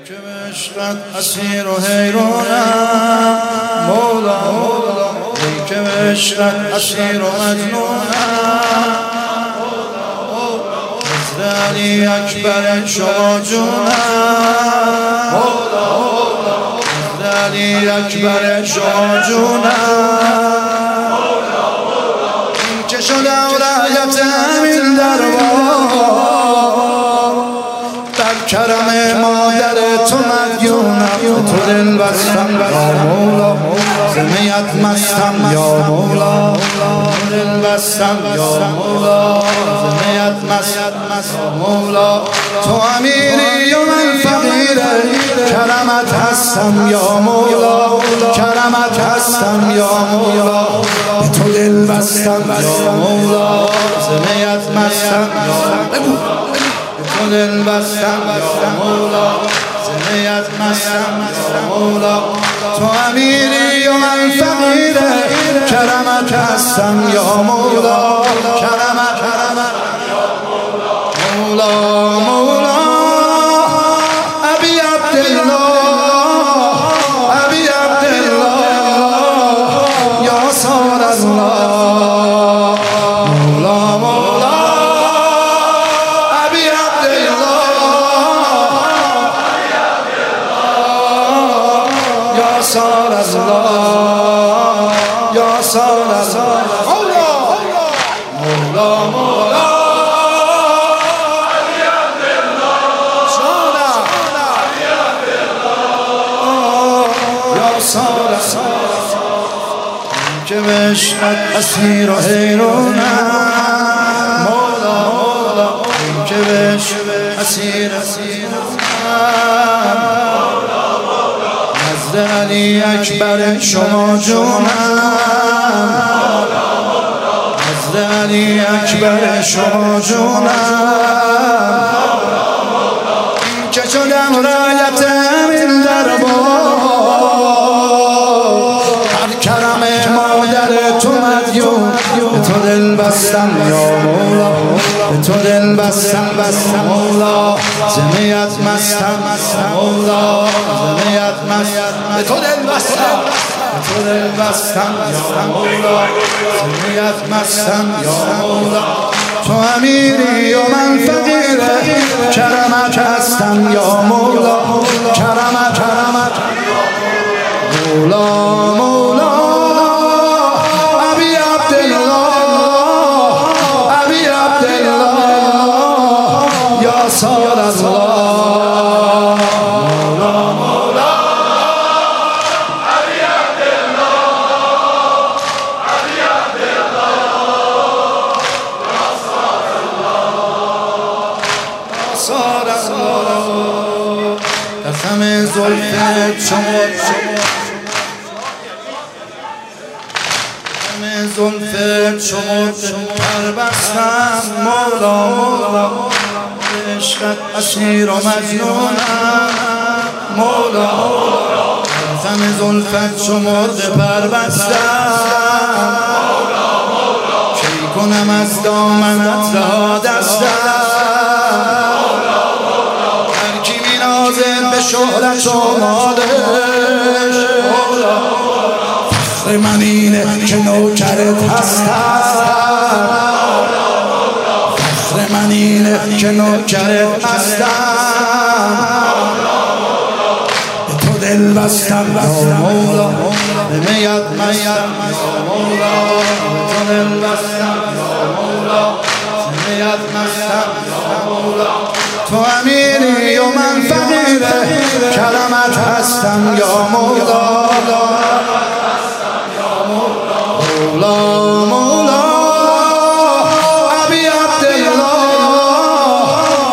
که به عشقت اسیر و حیرانم مولا ای که به عشقت اسیر و مجنونم مثل علی اکبر شما جونم مثل علی اکبر شما جونم این که شدم رایت همین دربار در کرم مادر تو مدیونم تو دل بستم یا مولا زمیت مستم یا مولا دل بستم یا مولا زمیت مستم مولا تو امیری و من فقیره کرمت هستم یا مولا کرمت هستم یا مولا تو دل بستم یا مولا زمیت مستم یا تو دل بستم یا مولا زمیت مستم یا مولا تو امیری و من فقیره کرمت هستم یا مولا کرمت یا مولا مولا ابی عبدالله ابی عبدالله یا سار الله مولا مولا ابی عبدالله یا سار الله یا سار الله مولا مولا که به عشقت اسیر و حیرانم مولا مولا که به عشقت اسیر نزد علی اکبر شما جونم نزد علی اکبر شما جونم این که شدم رایت همین دربار کرم مادر تو مدیون به تو دل بستم یا مولا به تو دل بستم مولا زمیت مستم مولا زمیت مستم به تو دل بستم به تو دل بستم یا مولا زمیت مستم یا مولا تو امیری و من فقیره کرمت هستم یا مولا کرمت مولا مولا ابی عبدالله ابی عبدالله یا سار الله مولا مولا ابی عبدالله ابی عبدالله یا سار الله یا سار الله قسم زلفت شما زلفت شما پر بستم مولا مولا عشقت اسیر و مجنونم مولا زم زلفت شما پر بستم کی کنم از دامنت رها دستم هر کی می نازد به شهرت و مالش فخر من اینه که نوکرت هستم فخر من اینه که نوکرت هستم به تو دل بستم یا مولا زمیت مستم یا مولا به تو دل بستم یا مولا زمیت مستم یا مولا تو امیری و من فقیره کرمت هستم یا مولا مولا مولا ابی عبدالله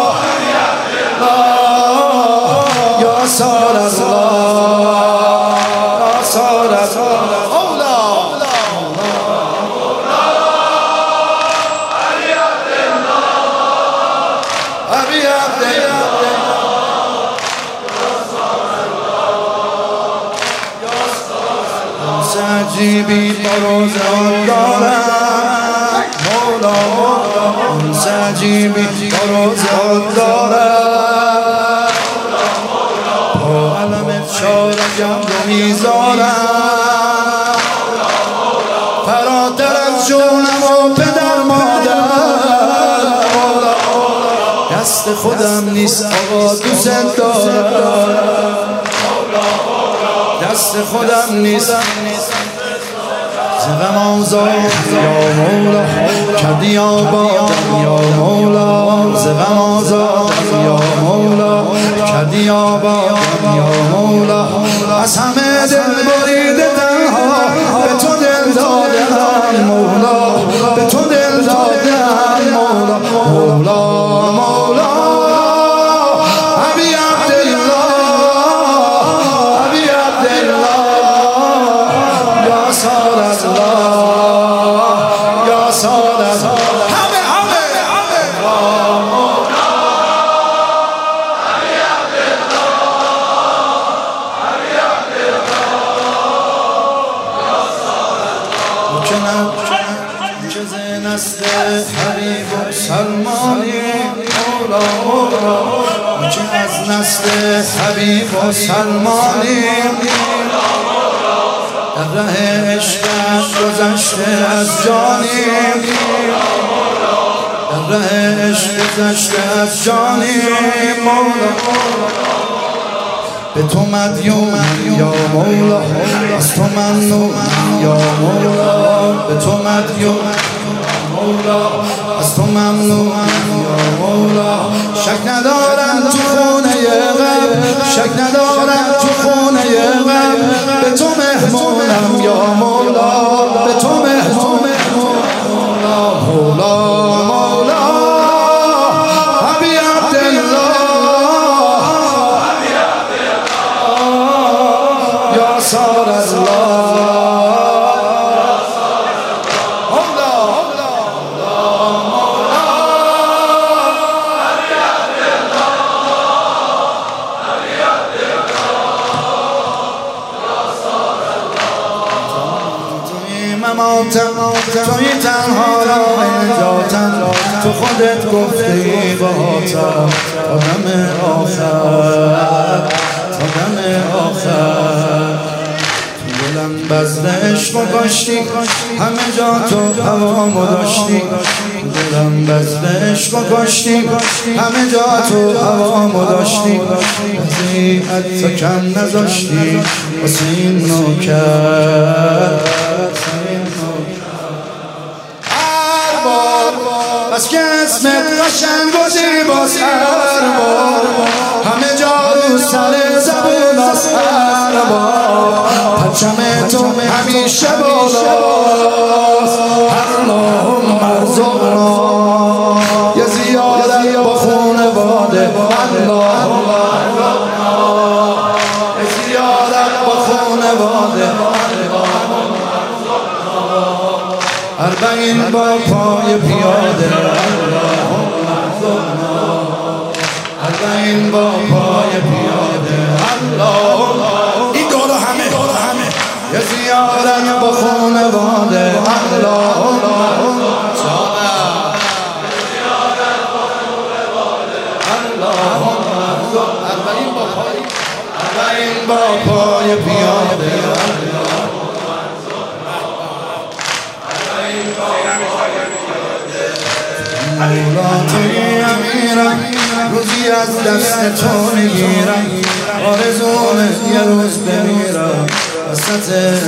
یا سار الله یا سار الله مولا ابی عبدالله ابی عبدالله یا سار الله عجیبی روزان دارم مولا مولا عجیبی روزان دارم رو میذارم فراتر از جونم و پدر مادر دست خودم نیست آقا دوست دارم دست خودم نیست زغم آزاد یا مولا کردی آبادم یا مولا زغم آزاد یا مولا کردی آبادم یا مولا از همه دل بریده تنها به تو دل دادم مولا به تو دل دادم مولا مولا مولا ابی عبدالله ابی عبدالله یا سال الله یا سال الله همه نسل حبیب و سلمانی مولا مولا که از نسل حبیب و سلمانی در ره عشقش گذشته از جانی در ره عشق گذشته از جانی مولا به تو مدیونم یا مولا از تو ممنونم یا مولا به تو مدیونم مولا از تو ممنونم یا مولا شک ندارم تو خونه غیب شک ندارم تو خونه غیب به تو مهمونم یا مولا به تو مهمونم مولا مولا مولا ابی عبدالله یا سار الله توی تنها را نجاتم تو خودت گفتی باهاتم تا دم آخر تا دم آخر تو دلم بزد عشق و کاشتی همه جا تو هوامو داشتی تو دلم بزد عشق و کاشتی همه جا تو هوامو داشتی وضعیت تو کم نذاشتی واسه این نوکر بس که اسمت قشنگ و زیباست هر بار همه جا رو سر زبون است هر بار پرچم تو همیشه بالاست اللهم ارزقنا یه زیارت با خانواده اللهم یه زیارت با خانواده اربعین با پای پیاده اربعین با پای پیاده این دورا همه یه زیارت با خانواده اربعین با پای پیاده مولا توی امیرم روزی از دست تو میگیرم آرزومه یه روز بمیرم وسط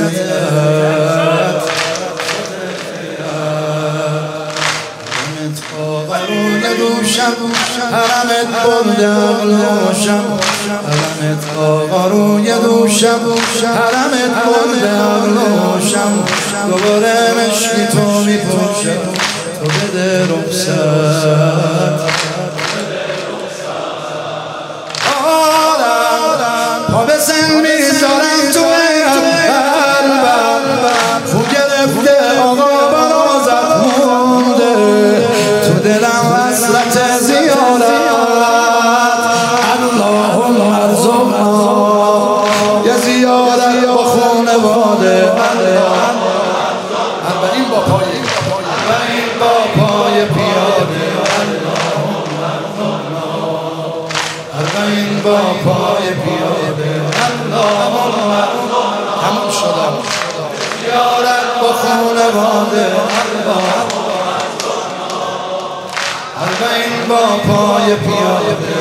حرمت آقروی دوشم حرمت برده عقلوشم حرمت آقروی دوشم حرمت برده عقلوشم دوباره مشکی تو میپوشم تو بده رخصت پا به سن میذارم تو قلبم خو گرفته آقا برازت مونده تو دلم حسرت زیارت اللهم ارزقنا یه زیارت با خانواده اربعین با پای پیاده اربعین با پای پیاده اللهم تموم شدم زیارت با خانواده اربعین با پای پیاده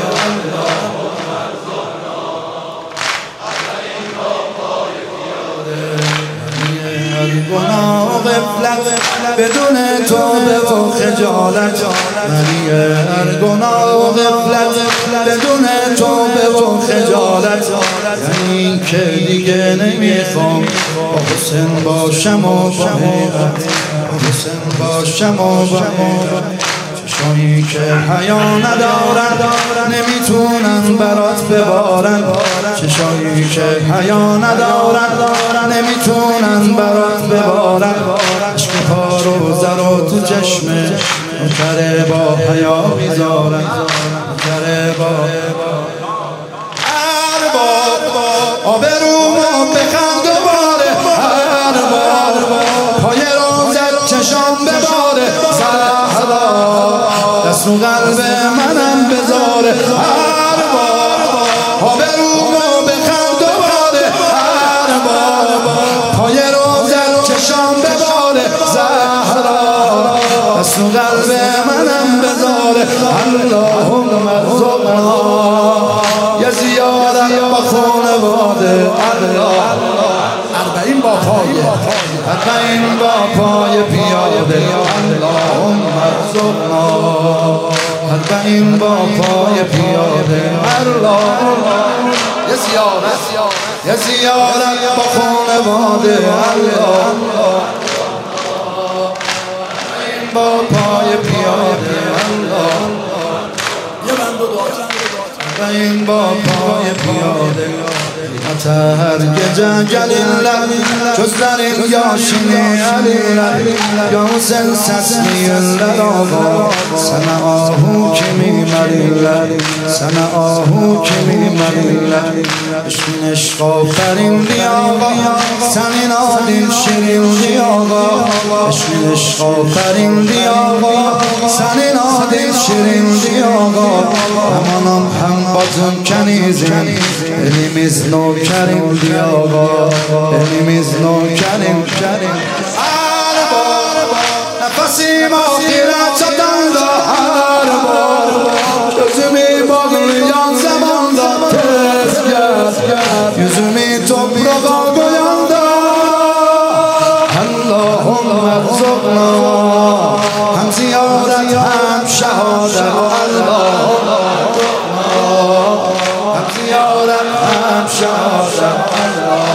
گناه و غفلت بدون توبه و خجالت منی هر گناه و غفلت بدون توبه و خجالت یعنی این که دیگه نمیخوام با حسین باشم و با حسین باشم و با چشایی که حیا ندارن نمیتونن برات ببارن چشایی که حیا ندارن نمیتونن برات ببارن عشق پا رو زر و تو چشمه نوکره با حیا میذارن نوکره با ارباب آبرومو بخند دوباره ارباب پای روزت چشام بباره زهرا دست رو قلب منم بذاره ارباب آبرومو بخند دوباره ارباب پای روزت چشام بباره زهرا دست رو قلب منم بذاره اللهم ارزقنا یه زیارت با خانواده اربعین با پای اربعین با پای پیاده اللهم ارزقنا اربعین با پای پیاده اللهم یه زیارت با خانواده اربعین با پای پیاده یه بند و دعا اربعین با پای پیاده هرگز جلیل جز در این یاشین علیل یا حسین سسمی لراغا سن آهو که میمریل سن آهو که میمریل اشکین عشق آفرین دی آقا سنین آدین شیرین دی آقا اشکین عشق آفرین دی آقا سنین آدین شیرین دی آقا همانم هم بازم کنیزین elimiz nokkerim diyaga elimiz nokkerim arbor nefesim ahiret çatanda arbor gözümü bağlayan zamanda tez gel yüzümü toprağa koyanda Allahümme erzukna hem ziyaret hem şehadet Allahümme hem ziyaret hem şehadet